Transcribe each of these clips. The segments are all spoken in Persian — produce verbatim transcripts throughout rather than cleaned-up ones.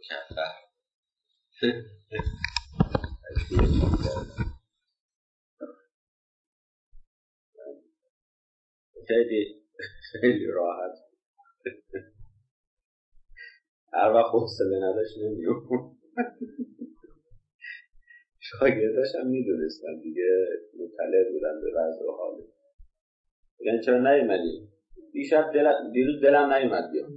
مکفر خیلی خیلی راحت هر وقت حوصله نداشت نمیوم. شاگرداش هم میدونستن دیگه، مطلع بودن به وضع و حاله. بگن چرا نیومدی؟ دیشب دل... دیروز دلم نیومد بیام.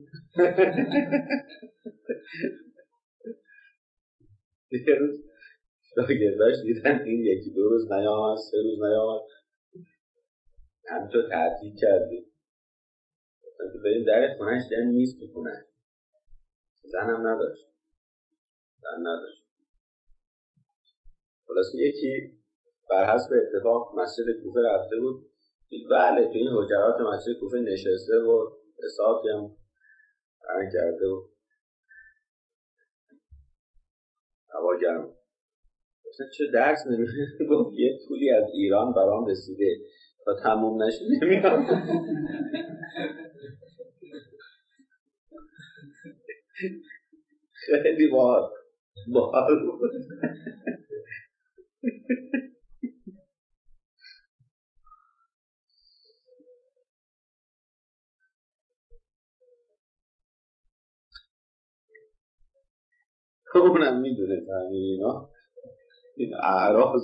یه روز شاگرداش دیدن این یکی دو روز نیامد، سه روز نیامد، همینطور تعطیل کردیم. گفتن که بریم در خونهش دن نیست تو خونهش. زنم نداشت. زن نداشت. خلاص یکی بر حسب اتفاق مسجد کوفه رفته بود. بله تو این حجرات مسجد کوفه نشسته و حسابی هم برن کرده و هوا گرم. گفتن چه درس نمیخونی؟ گفت یه پولی از ایران برام رسیده تا تموم نشه نمیام. خیلی باحال باحال بود. اونم میدونه همین اینا این اعراض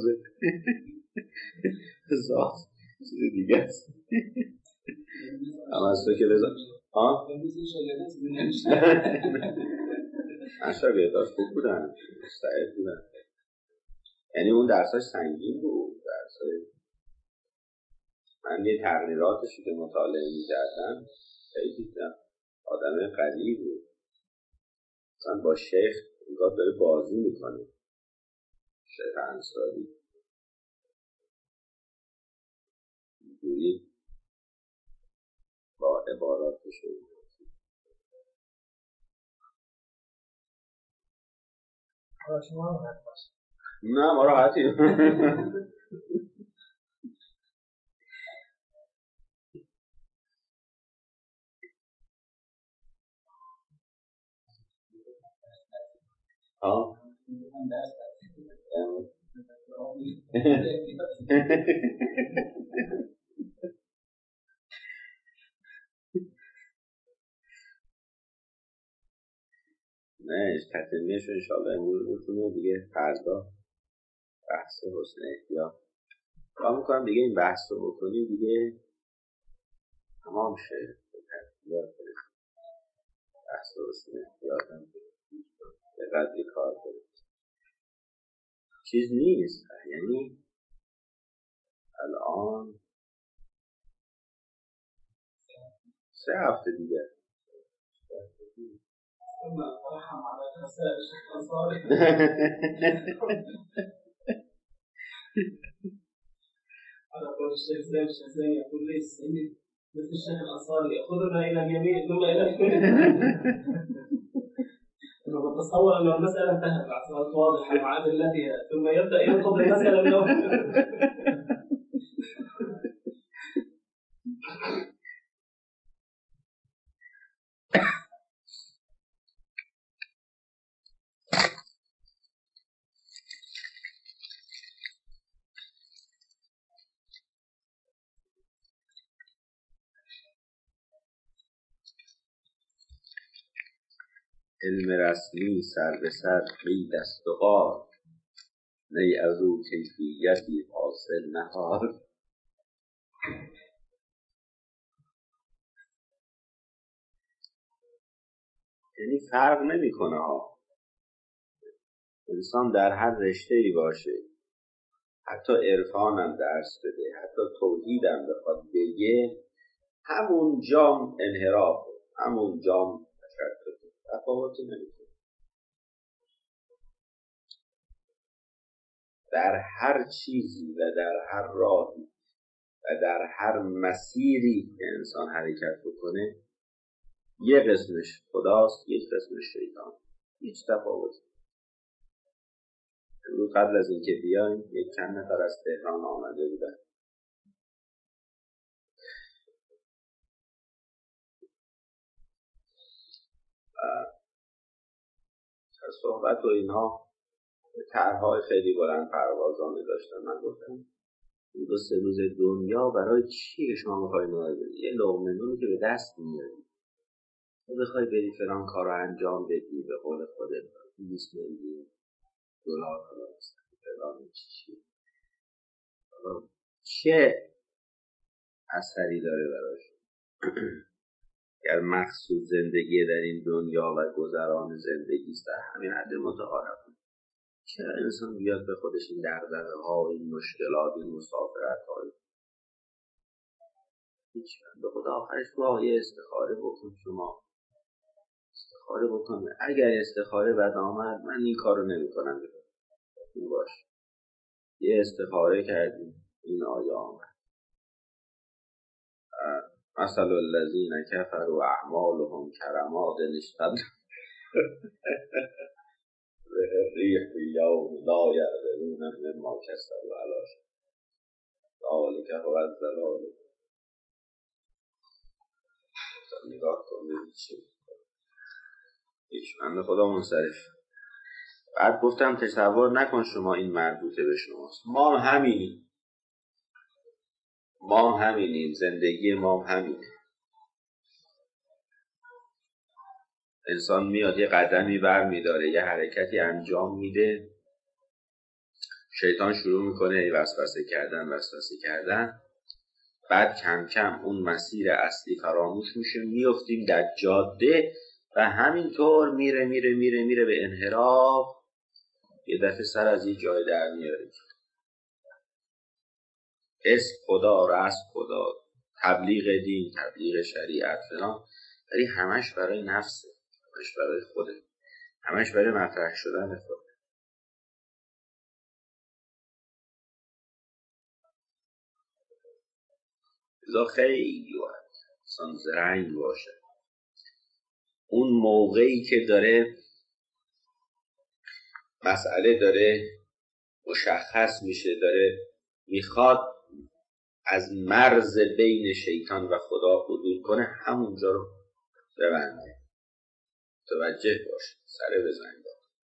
ذات چیز دیگه است. اما از تو که بذار ها؟ من شاگرداش خوب بودن، مستعد بودن. یعنی اون درساش سنگین بود. درسای من یه تغییراتشی که مطالعه می‌کردم خیلی دیدم آدم قوی بود. مثلا با شیخ انگار داره بازی میکنه. شیخ انصاری اینجوری با عباراتش شما راحت باش. نه ما راحتی. ها نه تطمیعش رو انشاءالله امروز بکنیم دیگه. فردا بحث حسن احتیاط کار میکنم دیگه. این بحث رو بکنیم دیگه تمام شه. بحث حسن احتیاط هم به قدری کار داره، چیز نیست. یعنی الان سه هفته دیگه على قول الشيخ زين الشيخ يقول لي السيد مثل الشيخ الأنصاري يأخذنا إلى اليمين ثم إلى الشمال. أنا بتصور أن المسألة انتهت بعد صارت واضحة مع أدلتها ثم يبدأ ينقض المسألة من أول. علم رسمی سر به سر قید است و قال، نی از او کیفیتی حاصل نهاد. یعنی فرق نمی کنه ها، انسان در هر رشته‌ای باشه، حتی عرفان هم درس بده، حتی توحید هم بخواد بگه، همون جام انحراف، همون جام تشکر، تفاوتی نمیکنه. در هر چیزی و در هر راهی و در هر مسیری که انسان حرکت بکنه، یه قسمش خداست، یک قسمش شیطان، هیچ تفاوتی. امروز قبل از اینکه بیایم یک چند نفر از تهران آمده بودن. صحبت و اینها طرح‌های خیلی بلند پروازانه داشتن. من گفتم این دو سه روز دنیا برای چیه شما میخواید نهار بدید؟ یه لقمه نونی که به دست میاری تو بخوای بری فلان کار رو انجام بدی، به قول خودت بیست میلیون دلار فلان چی چه اثری داره براش؟ اگر مقصود زندگی در این دنیا و گذران زندگی است در همین حد متعارف، چرا انسان بیاد به خودش این دغدغه ها، این مشکلات، این مسافرت های هیچ به خدا آخرش واقعی استخاره بکن. شما استخاره بکن، اگر استخاره بد آمد من این کارو نمی کنم این باش. یه استخاره کردیم این آیه آمد مثل الذین کفروا اعمالهم کرماد اشتد ریح یوم لا یعلمون مما کسبوا علی ذلک هو الضلال. نگاه کنید چی هیچ من خدا منصرف. بعد گفتم تصور نکن شما این مربوطه به شماست، ما هم همینیم، ما هم همینیم، زندگی ما هم همینه. انسان میاد یه قدمی بر میداره، یه حرکتی انجام میده، شیطان شروع میکنه وسوسه کردن وسوسه کردن، بعد کم کم اون مسیر اصلی فراموش میشه، میفتیم در جاده و همینطور میره میره میره میره به انحراف، یه دفعه سر از یه جای در میاره. اسم خدا، رسم خدا، تبلیغ دین، تبلیغ شریعت فلان، ولی همش برای نفسه، همش برای خوده، همش برای مطرح شدن خود. لذا خیلی باید انسان زرنگ باشه. اون موقعی که داره مسئله داره مشخص میشه، داره میخواد از مرز بین شیطان و خدا حدود کنه، همونجا رو ببنده، توجه باشه، سره بزنید.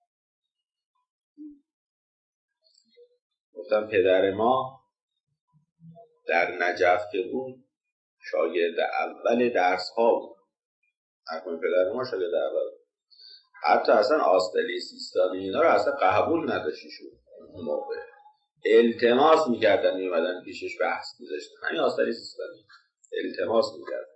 گفتم پدر ما در نجف که بود شاگرد اول درس ها بود. اکنون پدر ما شاگرد اول، حتی اصلا آستلی سیستانی اینا رو اصلا قبول نداشتیشون. اون موقع التماس میکردن، میومدن پیشش بحث میذاشتن، همین آستلی سیستانی التماس میکردن.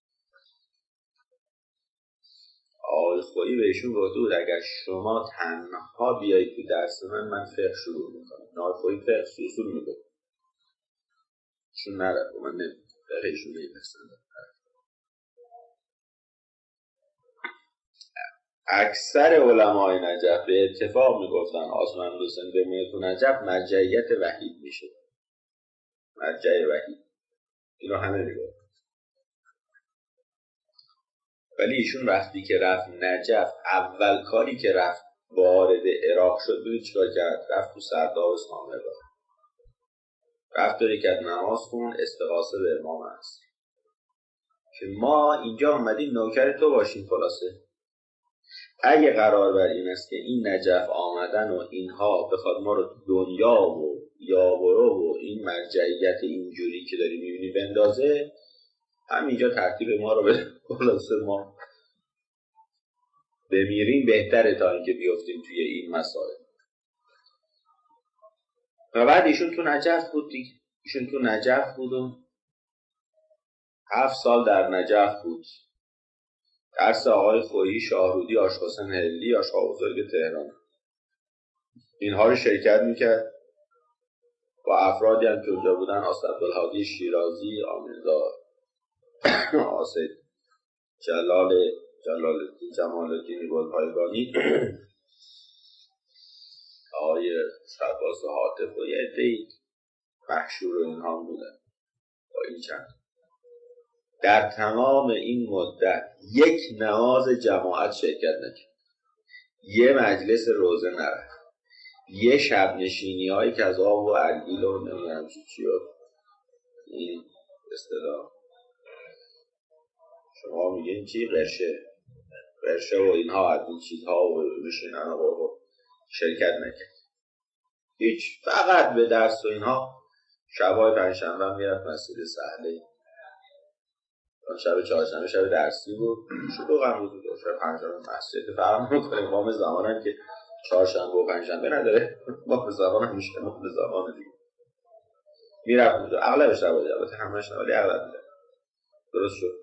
آقای خویی بهشون گفته بود اگر شما تنها بیایید تو درس من، من فقه شروع میکنم. آقای خویی فقه اصول میگفت شون نرد و من نمید فقهشون نیستن. اکثر علمای نجف به اتفاق میگفتن آسمان حسین به تو نجف مرجعیت وحید میشه، مرجع وحید، اینو همه میگفت. ولی ایشون وقتی که رفت نجف، اول کاری که رفت وارد عراق شد، ببین چیکار کرد؟ رفت تو سردابستان عراق، رفت داری که نماز خون، استغاثه به امام هست که ما اینجا اومدیم نوکر تو باشیم. خلاصه اگه قرار بر این است که این نجف آمدن و اینها بخواد ما رو دنیا و یاورو و این مرجعیت اینجوری که داری میبینی بندازه، همینجا ترتیب ما رو به خلاصه ما بمیریم بهتره تا اینکه بیافتیم توی این مسائل. و بعد ایشون تو نجف بود دیگه، ایشون تو نجف بود و هفت سال در نجف بود. درس آقای خویی، شاهرودی، آشقاسم هلی، آشقا بزرگ تهران، اینها رو شرکت میکرد با افرادی هم که اونجا بودن، اسدالهادی شیرازی، آمنزار، آسد جلال جلال الدین جمال الدین گلپایگانی، آقای شعباز حاطف و یه عده‌ای محشور و اینها بودن. با این چند در تمام این مدت یک نماز جماعت شرکت نکرد، یه مجلس روزه نرفت، یه شب نشینی هایی که از آب و ارگیل و نمیدونم چی چی و این اصطلاح شما میگین چی؟ قشه رشه و اینها از این چیزها و بشینن و شرکت نکرد. هیچ، فقط به درس و اینها. شبای پنجشنبه میرفت مسجد سهله، شب چهارشنبه شب درسی بود، شروع هم بود و شب پنجشنبه مسجد. فرق میکنه امام زمان هم که چهارشنبه و پنجشنبه نداره، امام زمان هم میشه امام زمان دیگه میرفت بود. اغلب شبای البته همش نه ولی اغلب میرفت. درست شد.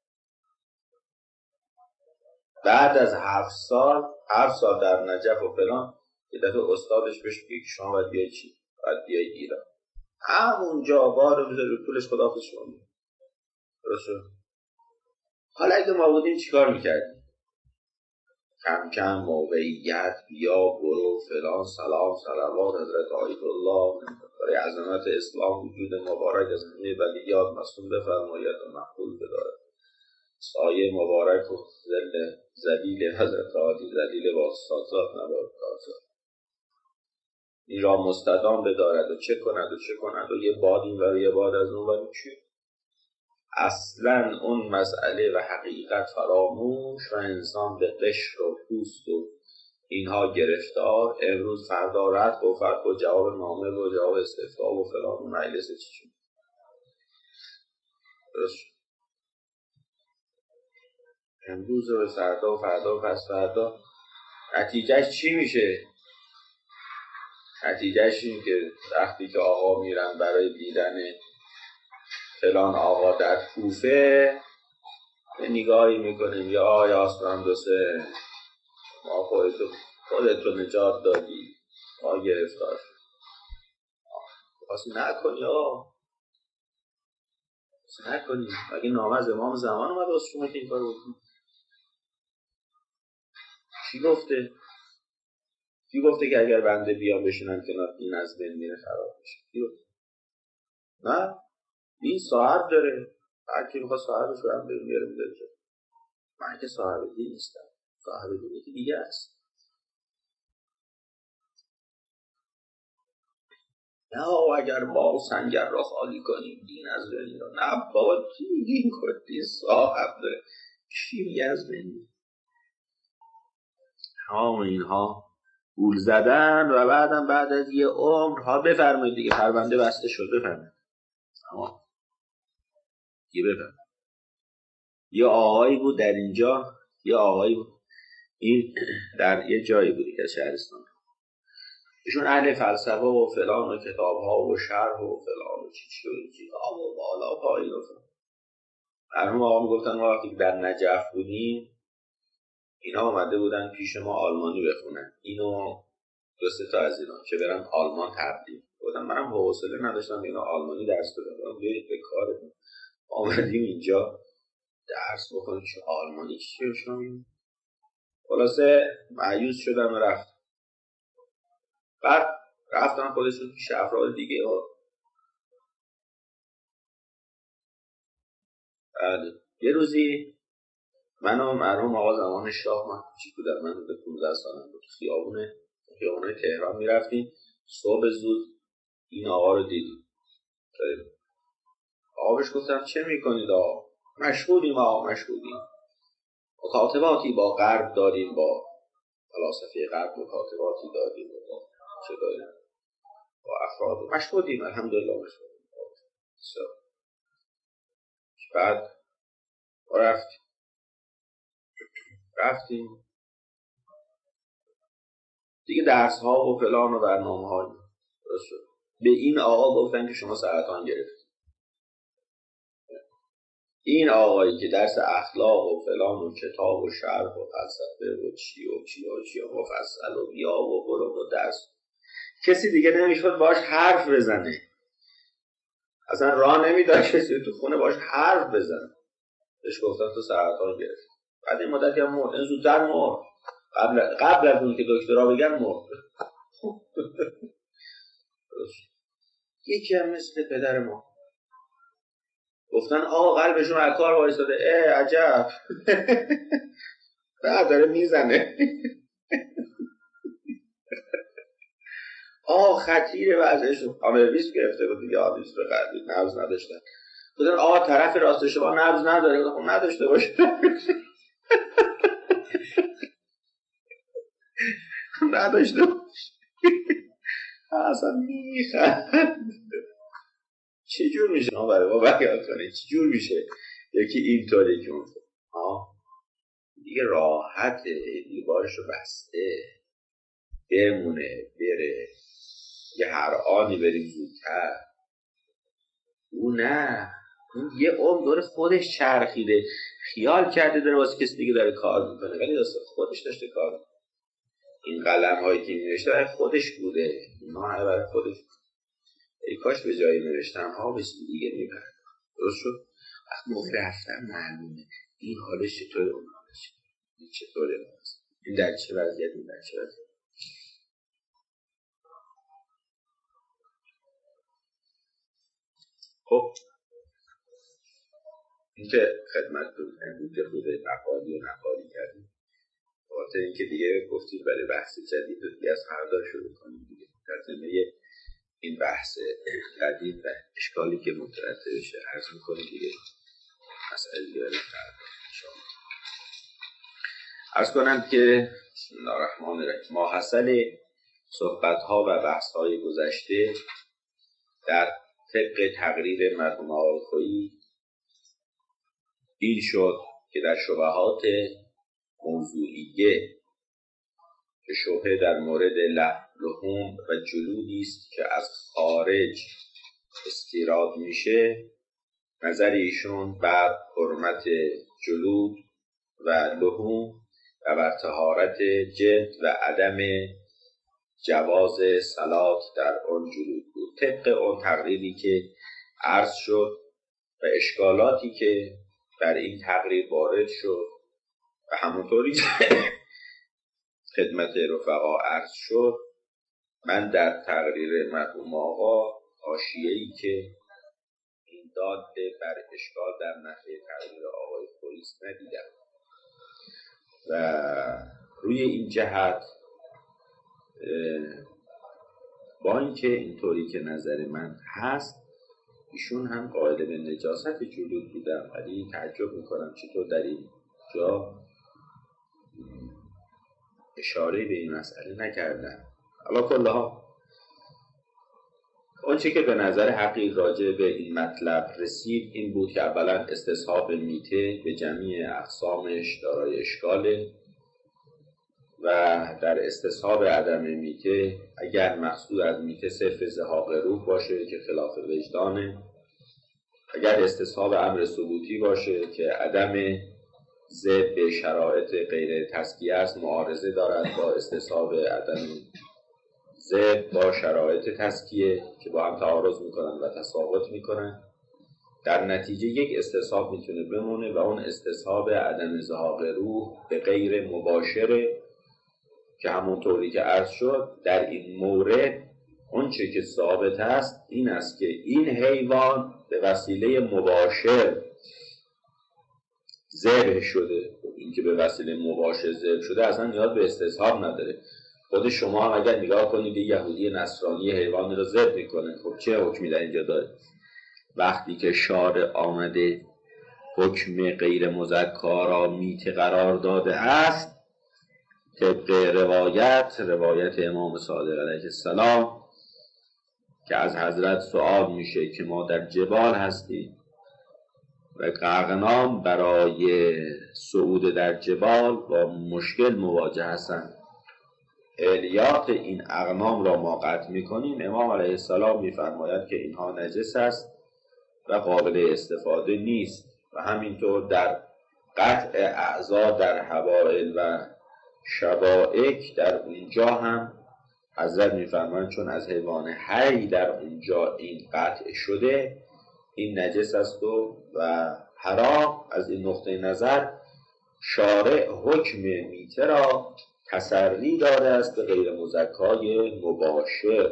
بعد از هفت سال هفت سال در نجف و فلان یه دفعه استادش بهش میگه شما باید بیای چی؟ باید بیای ایران. همونجا بار میذاره رو طولش خداحافظ شما میگه. درست شد. حالا اگه ما بودیم چیکار میکردیم؟ کم کم موقعیت بیا برو فلان سلام صلوات حضرت آیت الله برای عظمت اسلام وجود مبارک از همه ولیات مصون بفرماید و مقبول بدارد. سایه مبارک و ذل ذلیل حضرت عالی ذلیل واسطات نباد کاسد. این را مستدام بدارد و چه کند و چه کند و یه باد این و یه باد از اون ولی چی؟ اصلا اون مسئله و حقیقت فراموش و انسان به قشر و پوست و اینها گرفتار. امروز فردا رد و فرد و جواب نامه و جواب استفتاء و فلان و مجلس چی شد. درست شد. امروز و فردا و فردا و پس فردا نتیجهش چی میشه؟ نتیجهش این که وقتی که آقا میرن برای دیدن فلان آقا در کوفه یه نگاهی میکنیم یا آی آسمان دو سه ما خودتو خودتو نجات دادی ما گرفتار شد. خواستی نکنی آقا خواستی نکنی. مگه نامه از امام زمان اومد واسه شما که این کار بکنی؟ چی گفته؟ کی گفته که اگر بنده بیام بشینم کنار این از بین میره خراب میشه؟ کی گفته؟ نه این صاحب داره. هر کی میخواد صاحبش رو هم بریم بیاره میده جا. من که صاحب دین نیستم. صاحب دینی که دیگه است. نه اگر ما سنگر را خالی کنیم دین از بین میره. نه بابا کی میگه این کردی صاحب داره؟ کی میگه از بین میره؟ تمام اینها گول زدن و بعدم بعد از یه عمر ها بفرمایید دیگه پرونده بسته شد. بفرمایید تمام دیگه بفرمایید. یه آقایی بود در اینجا، یه آقایی بود این در یه جایی بود که شهرستان، ایشون اهل فلسفه و فلان و کتاب ها و شرح و فلان و چی چی و چی ها و بالا پایین و فلان. مرحوم آقا میگفتن ما وقتی در نجف بودیم اینا آمده بودن پیش ما آلمانی بخونن، اینو دو سه تا از اینا که برن آلمان تبدیل بودن. منم حوصله نداشتم اینا آلمانی درس بدم. بیایید به کارتون آمدیم اینجا درس بکنیم چه آلمانی چیه شما. خلاصه مایوس شدم و رفتم. بعد رفتم خودشون پیش افراد دیگه ها. بعد یه روزی من و مرحوم آقا زمان شاه من کوچیک بودم، من به پانزده سالم بود، خیابونه خیابونه تهران میرفتیم. صبح زود این آقا رو دیدیم. آقا بهش گفتم چه میکنید آقا؟ مشغولیم آقا مشغولیم. مکاتباتی با غرب داریم، با فلاسفه غرب مکاتباتی داریم و با چه داریم با افراد مشغولیم الحمدلله مشغولیم. بعد رفتیم رفتیم دیگه درس ها و فلان و برنامه ها به این آقا گفتن که شما سرطان گرفتید. این آقایی که درس اخلاق و فلان و کتاب و شرح و فلسفه و چی و چی و چی و مفصل و بیا و برو و درس، کسی دیگه نمیشد باش حرف بزنه، اصلا راه نمیداد کسی تو خونه باش حرف بزنه. بهش گفتن تو سرطان گرفت. بعد این مدتی هم مرد، این زودتر مرد، قبل قبل از اون که دکترا بگن مرد. یکی هم مثل پدر ما گفتن آقا قلبشون از کار وایساده. اه عجب. بعد داره میزنه. آقا خطیره وضعشون. آمرویس گرفته بود دیگه، آمرویس به قلبی نبض نداشتن. گفتن آقا طرف راست شما نبض نداره. خب نداشته باشه. قانون نداشته باشه اصلا میخند. چجور میشه ما برای ما بیان کنه چجور میشه یکی اینطوری که اون ها دیگه راحته دیوارش رو بسته بمونه بره یه هر آنی بریم زودتر. او نه اون یه عمر داره خودش چرخیده خیال کرده داره واسه کسی دیگه داره کار میکنه ولی واسه خودش داشته کار میکنه. این قلم هایی که می‌نوشته برای خودش بوده اینا همه برای خودش ای کاش به جایی نوشتم ها به چیز دیگه میبرد. درست شد؟ وقت موقع رفتن معلومه این حالش چطوره اون حالش این چطوره این در چه وضعیت این در چه وضعیت. خب این که خدمت دون امروز که بوده مقالی و نقالی کردیم خاطر اینکه دیگه گفتیم برای بحث جدید و دیگه از فردا شروع کنیم دیگه در زمینه این بحث قدیم و اشکالی که مترتب بشه عرض میکنیم دیگه مسئله دیگه برای فردا انشاءالله. عرض کنم که بسم الله الرحمن الرحیم ماحصل صحبت‌ها و بحث‌های گذشته در طبق تقریر مرحوم آقای خویی این شد که در شبهات موضوعیه که شبهه در مورد لحم و جلودی است که از خارج استیراد میشه نظر ایشون بر حرمت جلود و لحوم و بر طهارت جلد و عدم جواز صلات در آن جلود بود طبق اون تقریری که عرض شد و اشکالاتی که در این تقریر وارد شد و همونطوری خدمت رفقا عرض شد. من در تقریر مرحوم آقا حاشیه‌ای که این داده بر اشکال در نحوه تقریر آقای خویی ندیدم و روی این جهت با اینکه اینطوری که نظر من هست ایشون هم قائل به نجاست جلود بودم ولی تعجب میکنم چطور در این جا اشاره به این مسئله نکردن. علا کلها اون چه که به نظر حقیق راجع به این مطلب رسید این بود که اولا استصحاب میته به جمعی اقسامش دارای اشکاله و در استصحاب عدم میته اگر مقصود از میته صرف ذهاب روح باشه که خلاف وجدانه، اگر استصحاب امر ثبوتی باشه که عدم ضد به شرایط غیر تزکیه است معارضه دارد با استصحاب عدم ضد با شرایط تزکیه که با هم تعارض میکنن و تساقط میکنن. در نتیجه یک استصحاب میتونه بمونه و اون استصحاب عدم ذهاب روح به غیر مباشره که همونطوری که عرض شد در این مورد اون چه که ثابت است این است که این حیوان به وسیله مباشر ذبح شده. این که به وسیله مباشر ذبح شده اصلا نیاز به استصحاب نداره. خود شما هم اگر نگاه کنید یهودی نصرانی حیوان رو ذبح میکنه خب چه حکمی در اینجا داره؟ وقتی که شارع آمده حکم غیر مزکا را میته قرار داده است طبق روایت روایت امام صادق علیه السلام که از حضرت سؤال میشه که ما در جبال هستیم و قرغنام برای صعود در جبال با مشکل مواجه هستند، الیات این اغنام را ما قطع میکنیم. امام علیه السلام میفرماید که اینها نجس است و قابل استفاده نیست و همینطور در قطع اعضا در حوائل و شبائک در اونجا هم حضرت میفرمایند چون از حیوان حی در اونجا این قطع شده این نجس است و, و حرام. از این نقطه نظر شارع حکم میته را تسری داده است به غیر مزکای مباشر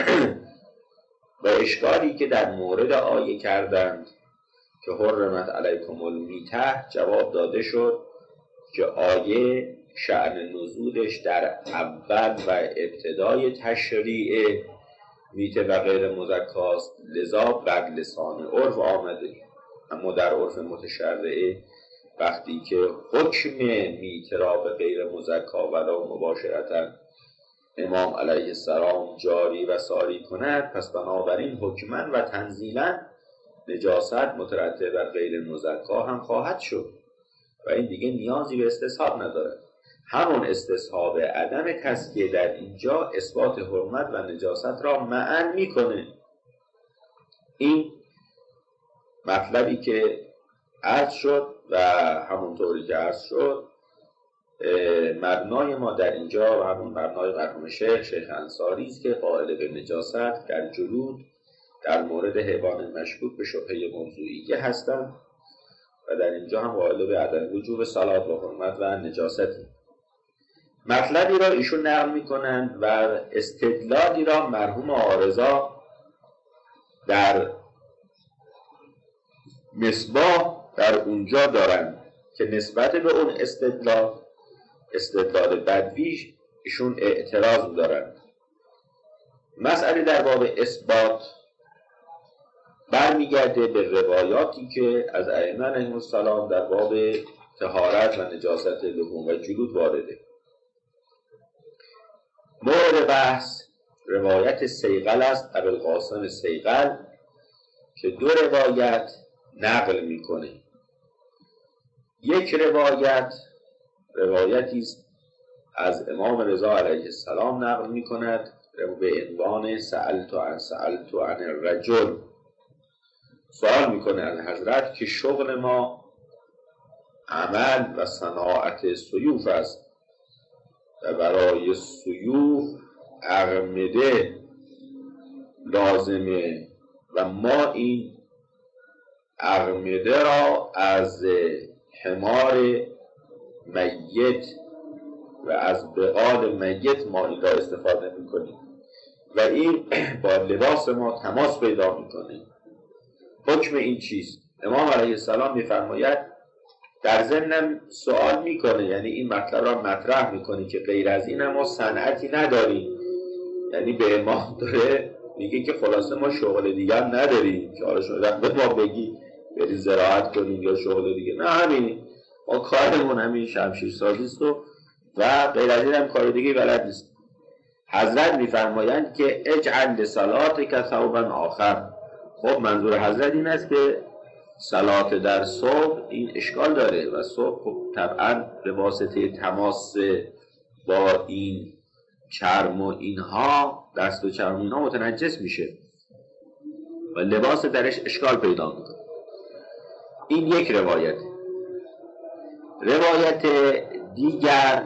و اشکالی که در مورد آیه کردند که حرمت علیکم المیته جواب داده شد که آیه شأن نزولش در اول و ابتدای تشریع میته و غیر مزکاست لذا بر لسان عرف آمده، اما در عرف متشرعه وقتی که حکم میته را به غیر مزکا ولا مباشرتا امام علیه السلام جاری و ساری کند، پس بنابراین حکماً و تنزیلاً نجاست مترتب بر غیر مزکا هم خواهد شد و این دیگه نیازی به استصحاب نداره. همون استصحاب عدم تزکیه در اینجا اثبات حرمت و نجاست را معن میکنه. این مطلبی که عرض شد و همونطوری که عرض شد مبنای ما در اینجا و همون مبنای مرحوم شیخ شیخ انصاری است که قائل به نجاست در جلود در مورد حیوان مشکوک به شبهه موضوعیه هستند و در اینجا هم قائل به عدم وجوب صلات و حرمت و نجاستی. مطلبی را ایشون نقل میکنند و استدلالی را مرحوم عارضا در مصباح در اونجا دارند که نسبت به اون استدلال استدلال بدویش ایشون اعتراض دارند. مسئله در باب اثبات برمیگرده به روایاتی که از ائمه علیهم السلام در باب طهارت و نجاست لحوم و جلود وارده. مورد بحث روایت سیغل است، ابوالقاسم سیغل، که دو روایت نقل میکنه. یک روایت روایتی است از امام رضا علیه السلام نقل میکند به عنوان سألت عن سألت عن الرجل، سوال میکنه از حضرت که شغل ما عمل و صناعت سیوف است و برای سیوف اغمده لازمه و ما این اغمده را از حمار میت و از بغال میت ما این را استفاده میکنیم و این با لباس ما تماس پیدا میکنه. حکم این چیست؟ امام علیه السلام میفرماید در ضمن سوال میکنه، یعنی این مطلب را مطرح میکنه که غیر از این ما صنعتی نداریم، یعنی به ما داره میگه که خلاصه ما شغل دیگر نداریم که حالا شما به ما بگی برید زراعت کنیم یا شغل دیگه، نه همین ما کارمون همین شمشیر سازی است و و غیر از این هم کار دیگه بلد نیست. حضرت میفرمایند که اجعل لصلاتک ثوبا آخر. خب منظور حضرت این است که صلات در صبح این اشکال داره و صبح خب طبعا به واسطه تماس با این چرم و اینها دست و چرم اینها متنجس میشه و لباس درش اشکال پیدا میکنه. این یک روایت. روایت دیگر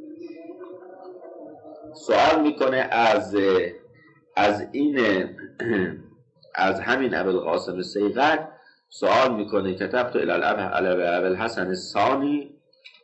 سوال میکنه از از این از همین ابوالقاسم سیغل سوال میکنه کتبت الی ابوالحسن الثانی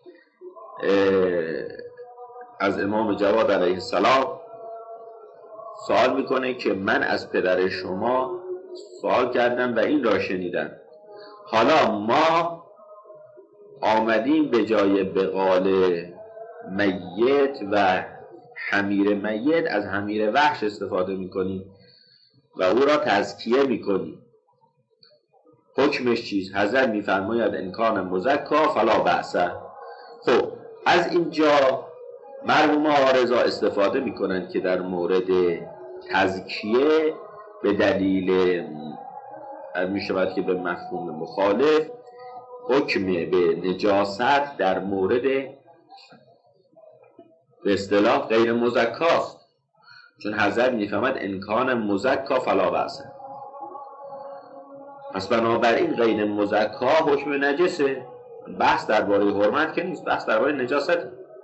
از امام جواد علیه السلام سوال میکنه که من از پدر شما سوال کردم و این را شنیدم، حالا ما آمدیم به جای بغال میت و حمیر میت از حمیر وحش استفاده میکنیم و او را تزکیه میکنیم، حکمش چیست؟ حضرت میفرماید انکان مزکا فلا بأسه. خب از اینجا مرحوم عارضا استفاده میکنند که در مورد تزکیه به دلیل میشود که به مفهوم مخالف حکم به نجاست در مورد به اصطلاح غیر مزکاست، چون حضرت میفهمد انکان مزکا فلا بأسه. پس بنابراین غیر مزکا حکم نجسه، بحث درباره حرمت که نیست، بحث درباره نجاست.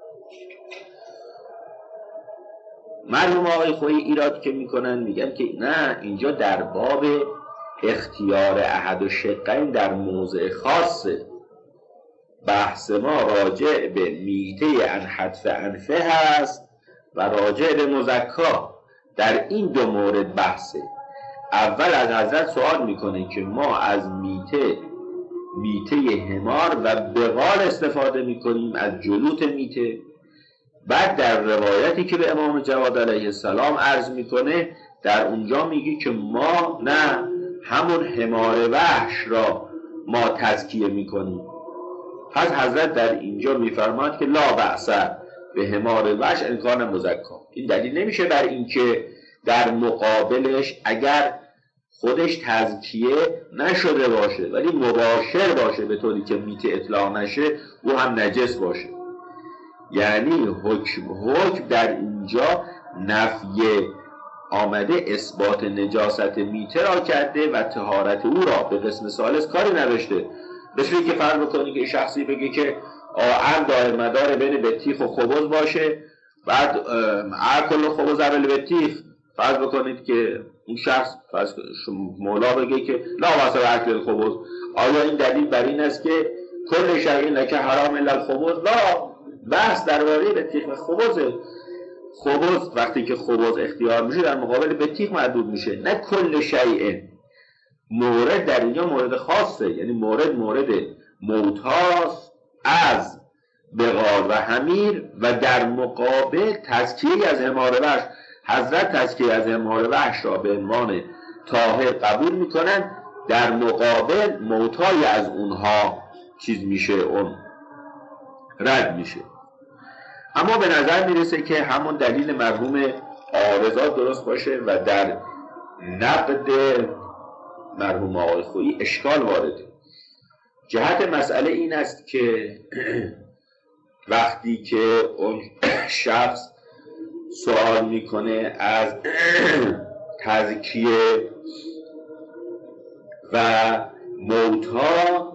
مرحوم آقای خویی ایراد که میکنن میگن که نه، اینجا در باب اختیار احد و شقین در موضع خاصه، بحث ما راجع به میته ان حتف انفه هست و راجع به مزکا. در این دو مورد بحثه. اول از حضرت سوال میکنه که ما از میته میته حمار و بغال استفاده میکنیم، از جلوت میته. بعد در روایتی که به امام جواد علیه السلام عرض میکنه در اونجا میگه که ما نه، همون حمار وحش را ما تزکیه میکنیم. پس حضرت در اینجا میفرماید که لا بأسه، به حمار وحش ان کان مزکا. این دلیل نمیشه بر اینکه در مقابلش اگر خودش تزکیه نشده باشه ولی مباشر باشه به طوری که میته اطلاق نشه او هم نجس باشه. یعنی حکم حکم در اینجا نفی آمده اثبات نجاست میته را کرده و طهارت او را به قسم ثالث کاری نوشته. مثل که فرض بکنی که شخصی بگه که آن دائر مدار بین بطیخ و خبز باشه، بعد کل خبز اول بطیخ، فرض بکنید که این شخص فرض مولا بگه که لا واسه اکل خبز، آیا این دلیل بر این است که کل شیء لک حرام الا الخبز؟ لا، بحث درباره بطیخ و خبزه. خبز وقتی که خبز اختیار میشه در مقابل بطیخ مردود میشه، نه کل شیء. مورد در اینجا مورد خاصه، یعنی مورد مورد موتاست از بغال و حمیر و در مقابل تزکیه از حمار وحش. حضرت تزکیه از حمار وحش را به عنوان طاهر قبول میکنن، در مقابل موتای از اونها چیز میشه، اون رد میشه. اما به نظر میرسه که همون دلیل مرحوم عارضات درست باشه و در نقد مرحوم آقای خویی اشکال وارده. جهت مسئله این است که وقتی که اون شخص سوال میکنه از تزکیه و موتا،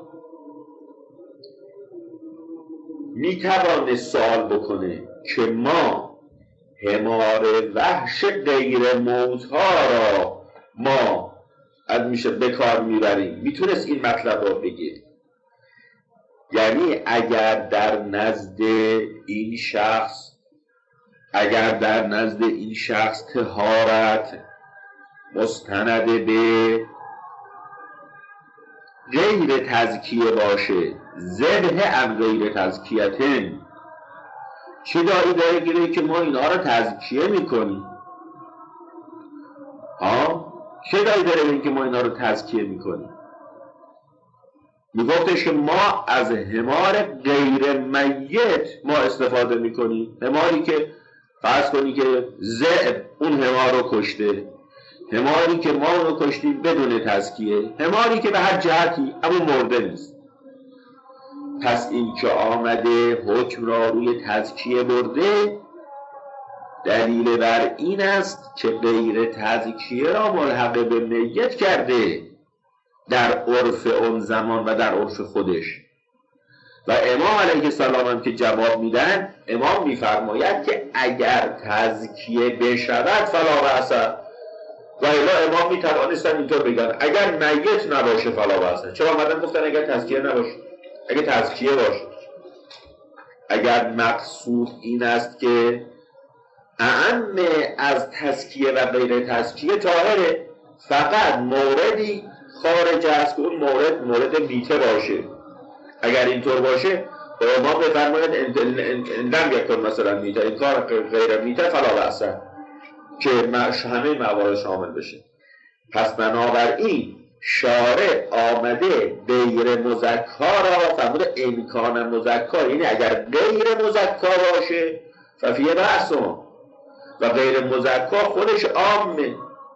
میتوانه سوال بکنه که ما حمار وحش غیر موتا را ما از میشه بکار میبریم. میتونست این مطلب رو بگه، یعنی اگر در نزد این شخص اگر در نزد این شخص طهارت مستند به غیر تزکیه باشه، ذبح ام غیر تزکیتن، چه داری داره گیره که ما اینا رو تزکیه میکنیم؟ ها؟ چه داری داره بگه که ما اینا رو تزکیه میکنیم؟ میگفتش که ما از حمار غیر میت ما استفاده میکنیم. حماری که فرض کنی که ذئب اون حمار رو کشته، حماری که ما اون رو کشتیم بدون تزکیه، حماری که به هر جهتی اما مرده نیست. پس این که آمده حکم را روی تزکیه برده، دلیل بر این است که غیر تزکیه را ملحق به میت کرده در عرف اون زمان و در عرف خودش. و امام علیه السلام هم که جواب میدن، امام میفرماید که اگر تزکیه بشود فلا بأس، و الا امام میتوانستن اینطور بگن اگر میت نباشه فلا بأس. چرا آمدن گفتن اگر تزکیه نباشه؟ اگر تزکیه باشه، اگر مقصود این است که اعم از تزکیه و غیر تزکیه طاهره، فقط موردی خارج است که اون مورد مورد میته باشه. اگر اینطور باشه امام بفرماید اندم یکن مثلا میته، این کار غیر میته فلا بأس، که همه موارد شامل بشه. پس بنابراین شارع آمده غیر مزکا را فرموده امکان مزکا، یعنی اگر غیر مزکا باشه ففیه بأسون، و غیر مزکا خودش عامه.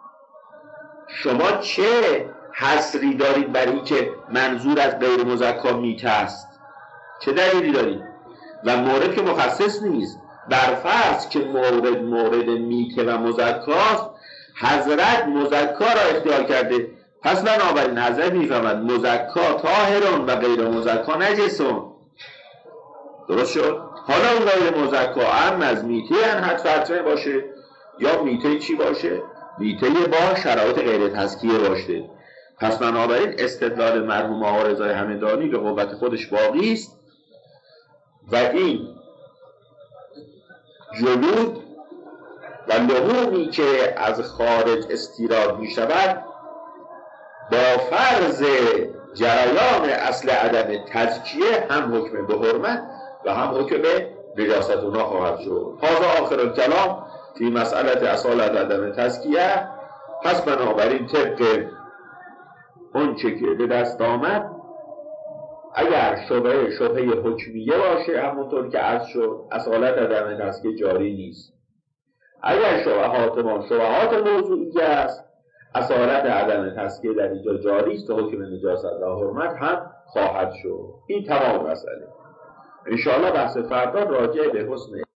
شما چه حصری دارید برای که منظور از غیر مزکا میته است؟ چه دلیلی دارید؟ و مورد که مخصص نیست. بر فرض که مورد مورد میته و مزکاست، حضرت مزکا را اختیار کرده، پس بنابراین حضرت میفهمد مزکا طاهرون و غیر مزکا نجسون. درست شد؟ حالا اون غیر مزکا هم از میته حد فتره باشه یا میته چی باشه؟ میته با شرایط غیر تزکیه باشه. پس بنابراین استدلال مرحوم آقا رضای همدانی به قوت خودش باقی است و این جلود و لحومی که از خارج استیراد می شود با فرض جریان اصل عدم تزکیه هم حکم به حرمت و هم حکم به نجاست اونا خواهد شد. هذا آخر الکلام فی مسئله اصالت عدم تزکیه. پس بنابراین طبق اون چه که به دست آمد اگر شبهه شبهه حکمیه باشه همونطور که از شد اصالت عدم تسکیه جاری نیست. اگر شبهات ما شبهات موضوعی است اصالت عدم تسکیه در اینجا جاری است و حکم نجاست و حرمت هم خواهد شد. این تمام مسئله. انشاءالله بحث فردا راجع به حسن